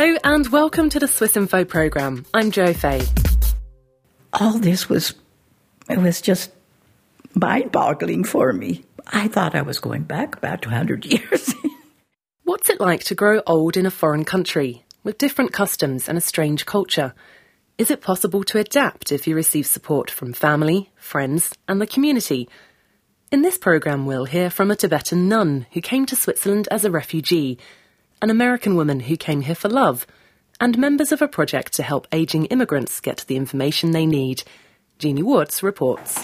Hello and welcome to the Swiss Info programme. I'm Jo Fay. All this was just mind-boggling for me. I thought I was going back about 200 years. What's it like to grow old in a foreign country, with different customs and a strange culture? Is it possible to adapt if you receive support from family, friends and the community? In this programme we'll hear from a Tibetan nun who came to Switzerland as a refugee, an American woman who came here for love, and members of a project to help ageing immigrants get the information they need. Jeannie Woods reports.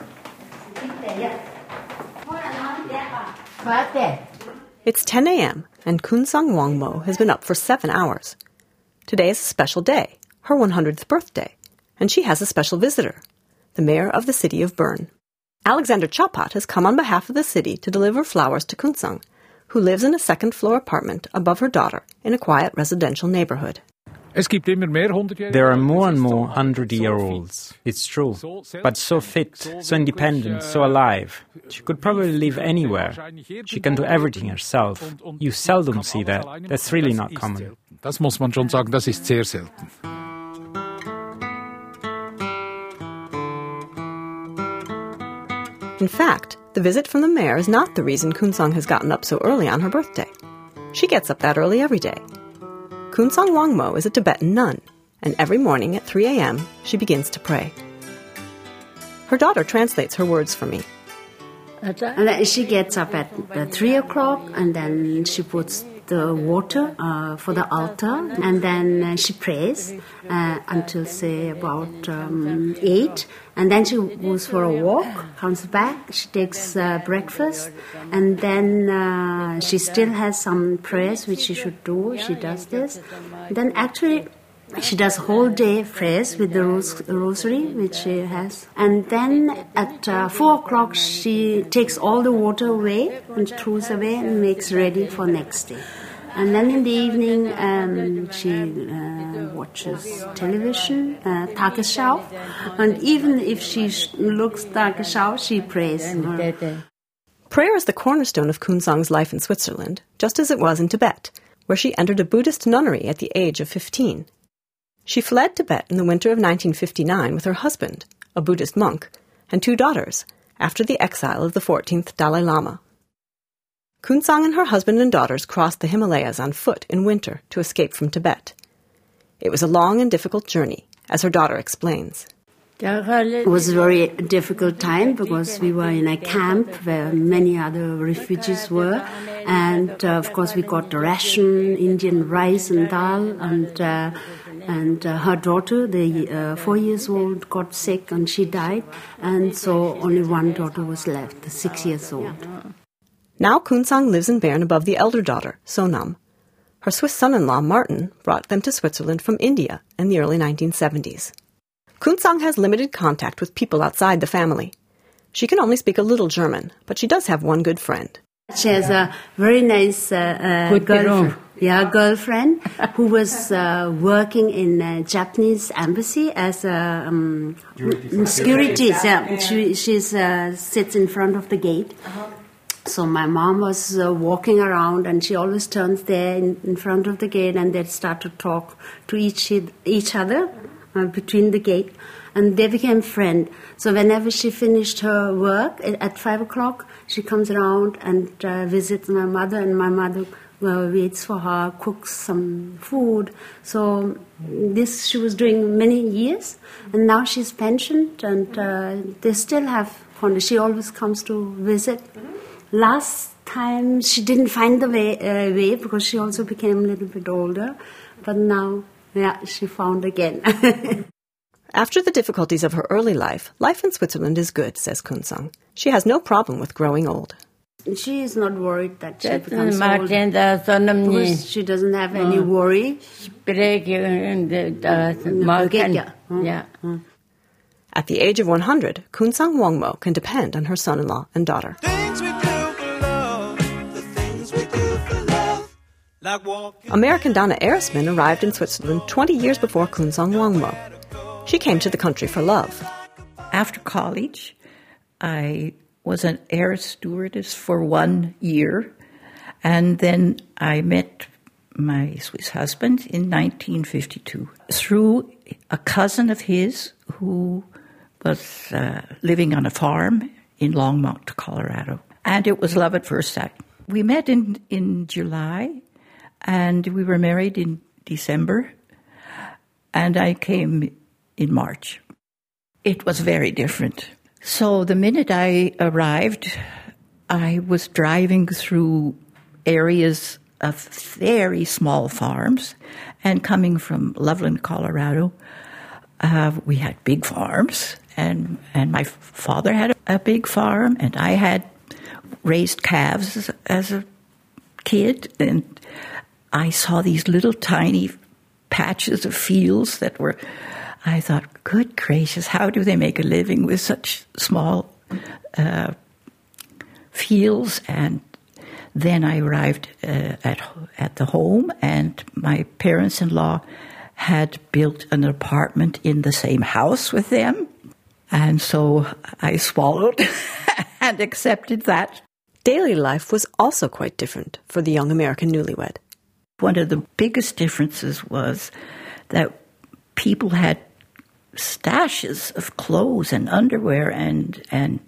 It's 10 a.m. and Kunsang Wangmo has been up for 7 hours. Today is a special day, her 100th birthday, and she has a special visitor, the mayor of the city of Bern. Alexander Chapat has come on behalf of the city to deliver flowers to Kunsang, who lives in a second-floor apartment above her daughter in a quiet residential neighborhood. There are more and more 100-year-olds, it's true, but so fit, so independent, so alive. She could probably live anywhere. She can do everything herself. You seldom see that. That's really not common. Das muss man schon sagen, das ist sehr selten. In fact, the visit from the mayor is not the reason Kunsang has gotten up so early on her birthday. She gets up that early every day. Kunsang Wangmo is a Tibetan nun, and every morning at 3 a.m. she begins to pray. Her daughter translates her words for me. And she gets up at 3 o'clock, and then she puts the water for the altar, and then she prays until, say, about 8. And then she goes for a walk, comes back, she takes breakfast, and then she still has some prayers which she should do. She does this. Then actually she does whole day prayers with the rosary which she has. And then at 4 o'clock she takes all the water away and throws away and makes ready for next day. And then in the evening, she watches television, Tagesschau. And even if she looks Tagesschau, she prays. Prayer is the cornerstone of Kunsang's life in Switzerland, just as it was in Tibet, where she entered a Buddhist nunnery at the age of 15. She fled Tibet in the winter of 1959 with her husband, a Buddhist monk, and 2 daughters, after the exile of the 14th Dalai Lama. Kunsang and her husband and daughters crossed the Himalayas on foot in winter to escape from Tibet. It was a long and difficult journey, as her daughter explains. It was a very difficult time because we were in a camp where many other refugees were, and of course we got the ration, Indian rice and dal, and her daughter, the 4-year-old, got sick and she died, and so only one daughter was left, the 6-year-old. Now Kunsang lives in Bern above the elder daughter, Sonam. Her Swiss son-in-law, Martin, brought them to Switzerland from India in the early 1970s. Kunsang has limited contact with people outside the family. She can only speak a little German, but she does have one good friend. She has a very nice girlfriend who was working in a Japanese embassy as a security. Yeah, she sits in front of the gate. So my mom was walking around, and she always turns there in front of the gate, and they'd start to talk to each other between the gate, and they became friends. So whenever she finished her work at 5 o'clock, she comes around and visits my mother, and my mother waits for her, cooks some food. So this she was doing many years, and now she's pensioned, and they still have fun. She always comes to visit. Last time she didn't find the way because she also became a little bit older, but now, she found again. After the difficulties of her early life in Switzerland is good, says Kunsang. She has no problem with growing old. She is not worried that she becomes old because she doesn't have any worry. At the age of 100, Kunsang Wangmo can depend on her son-in-law and daughter. American Donna Erisman arrived in Switzerland 20 years before Kunsang Wangmo. She came to the country for love. After college, I was an air stewardess for 1 year, and then I met my Swiss husband in 1952 through a cousin of his who was living on a farm in Longmont, Colorado. And it was love at first sight. We met in July, and we were married in December, and I came in March. It was very different. So the minute I arrived, I was driving through areas of very small farms, and coming from Loveland, Colorado, we had big farms, and my father had a big farm, and I had raised calves as a kid, and I saw these little tiny patches of fields that were, I thought, good gracious, how do they make a living with such small fields? And then I arrived at the home, and my parents-in-law had built an apartment in the same house with them. And so I swallowed and accepted that. Daily life was also quite different for the young American newlywed. One of the biggest differences was that people had stashes of clothes and underwear and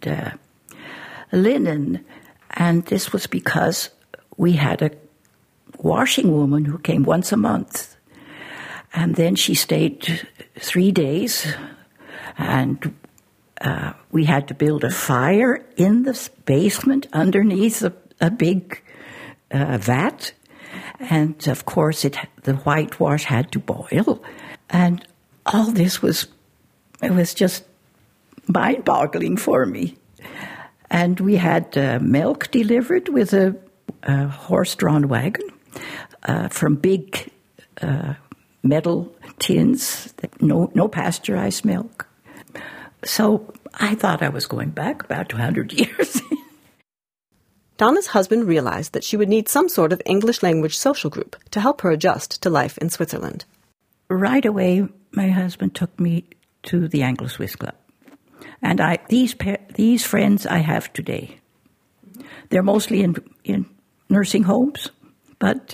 linen, and this was because we had a washing woman who came once a month, and then she stayed 3 days, and we had to build a fire in the basement underneath a big vat, and of course the whitewash had to boil, and all this was just mind-boggling for me. And we had milk delivered with a horse-drawn wagon from big metal tins, no pasteurized milk. So I thought I was going back about 200 years. Donna's husband realized that she would need some sort of English-language social group to help her adjust to life in Switzerland. Right away, my husband took me to the Anglo-Swiss Club. And these friends I have today. They're mostly in nursing homes, but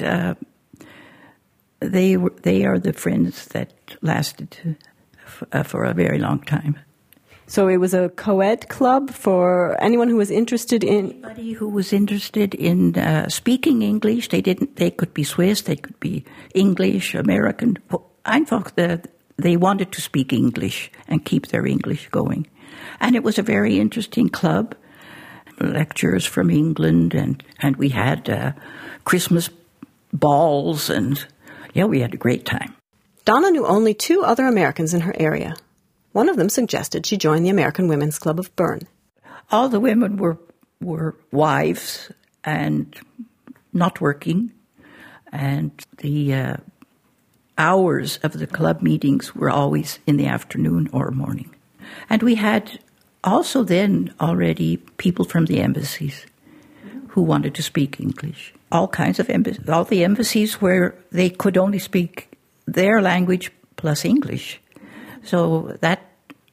they are the friends that lasted for a very long time. So it was a co-ed club for anyone who was interested in... Anybody who was interested in speaking English. They could be Swiss, they could be English, American. Einfach they wanted to speak English and keep their English going. And it was a very interesting club. Lectures from England, and we had Christmas balls, and we had a great time. Donna knew only 2 other Americans in her area. One of them suggested she join the American Women's Club of Bern. All the women were wives and not working, and the hours of the club meetings were always in the afternoon or morning. And we had also then already people from the embassies who wanted to speak English. All kinds of embassies, all the embassies where they could only speak their language plus English. So that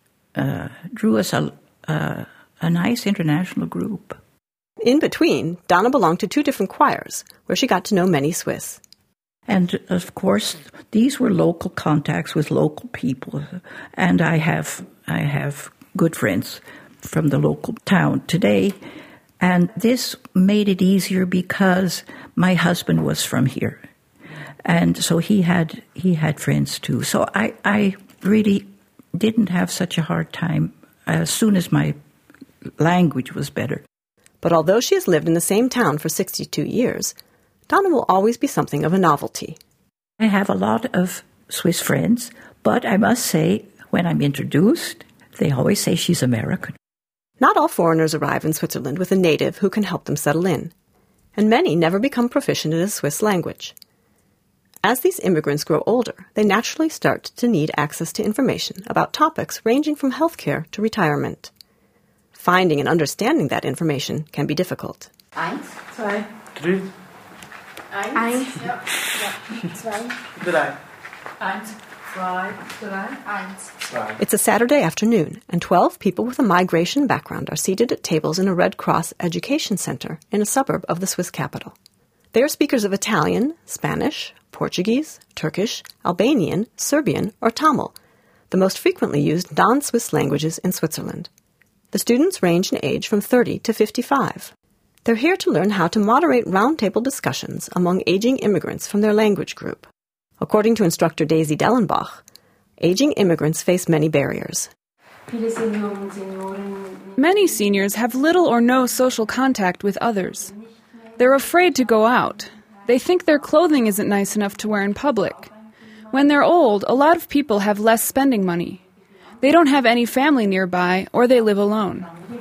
drew us a nice international group. In between, Donna belonged to 2 different choirs, where she got to know many Swiss. And, of course, these were local contacts with local people. And I have good friends from the local town today. And this made it easier because my husband was from here. And so he had friends too. So I really didn't have such a hard time as soon as my language was better. But although she has lived in the same town for 62 years, Donna will always be something of a novelty. I have a lot of Swiss friends, but I must say, when I'm introduced, they always say she's American. Not all foreigners arrive in Switzerland with a native who can help them settle in, and many never become proficient in the Swiss language. As these immigrants grow older, they naturally start to need access to information about topics ranging from healthcare to retirement. Finding and understanding that information can be difficult. 1, 2, 3. 1, 2, 3. 1, 2, 3. 1, 2. It's a Saturday afternoon, and 12 people with a migration background are seated at tables in a Red Cross education center in a suburb of the Swiss capital. They are speakers of Italian, Spanish, Portuguese, Turkish, Albanian, Serbian, or Tamil, the most frequently used non-Swiss languages in Switzerland. The students range in age from 30 to 55. They're here to learn how to moderate roundtable discussions among aging immigrants from their language group. According to instructor Daisy Dellenbach, aging immigrants face many barriers. Many seniors have little or no social contact with others. They're afraid to go out. They think their clothing isn't nice enough to wear in public. When they're old, a lot of people have less spending money. They don't have any family nearby, or they live alone.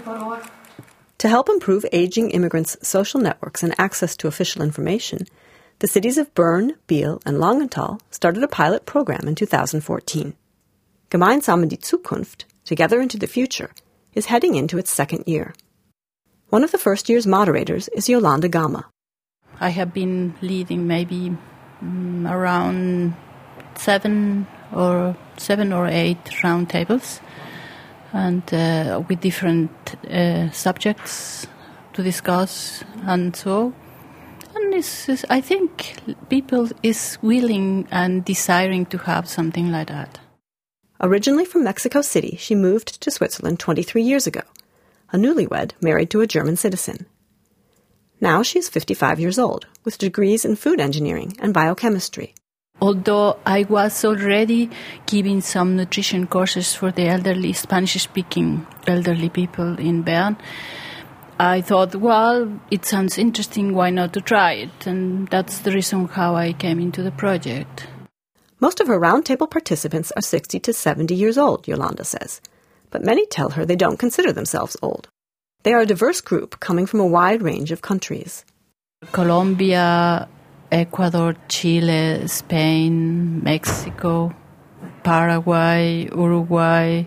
To help improve aging immigrants' social networks and access to official information, the cities of Bern, Biel, and Langenthal started a pilot program in 2014. Gemeinsam in die Zukunft, Together into the Future, is heading into its second year. One of the first year's moderators is Yolanda Gama. I have been leading maybe around seven or 8 round tables, and with different subjects to discuss and so. And I think people is willing and desiring to have something like that. Originally from Mexico City, she moved to Switzerland 23 years ago, a newlywed married to a German citizen. Now she is 55 years old, with degrees in food engineering and biochemistry. Although I was already giving some nutrition courses for the elderly, Spanish-speaking elderly people in Bern, I thought, well, it sounds interesting, why not to try it? And that's the reason how I came into the project. Most of her roundtable participants are 60 to 70 years old, Yolanda says, but many tell her they don't consider themselves old. They are a diverse group coming from a wide range of countries. Colombia, Ecuador, Chile, Spain, Mexico, Paraguay, Uruguay.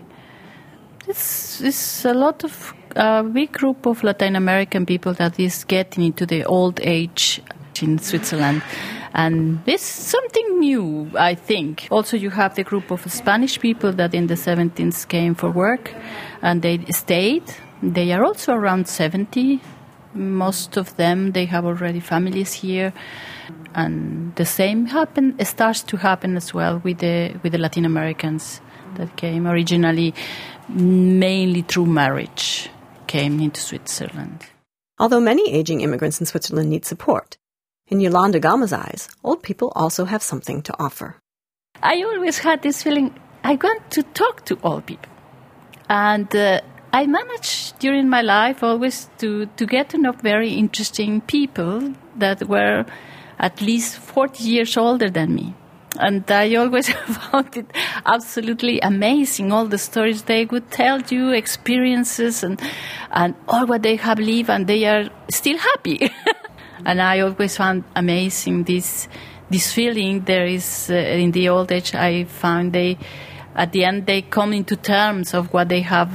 It's a lot of big group of Latin American people that is getting into the old age in Switzerland. And it's something new, I think. Also, you have the group of Spanish people that in the 70s came for work, and they stayed. They are also around 70. Most of them, they have already families here. And the same starts to happen as well with the Latin Americans that came originally, mainly through marriage, came into Switzerland. Although many aging immigrants in Switzerland need support, in Yolanda Gama's eyes, old people also have something to offer. I always had this feeling, I want to talk to old people. And I managed during my life always to get to know very interesting people that were at least 40 years older than me. And I always found it absolutely amazing, all the stories they would tell you, experiences and all what they have lived, and they are still happy. And I always found amazing this feeling there is in the old age. I found at the end they come into terms of what they have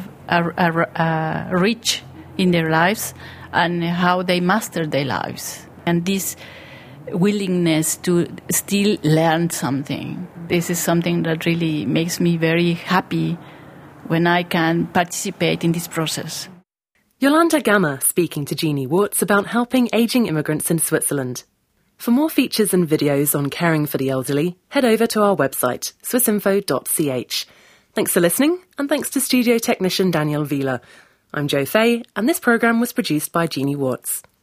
reached in their lives and how they master their lives. And this willingness to still learn something. This is something that really makes me very happy when I can participate in this process. Yolanda Gama speaking to Jeannie Warts about helping ageing immigrants in Switzerland. For more features and videos on caring for the elderly, head over to our website, swissinfo.ch. Thanks for listening, and thanks to studio technician Daniel Wieler. I'm Jo Fay, and this programme was produced by Jeannie Warts.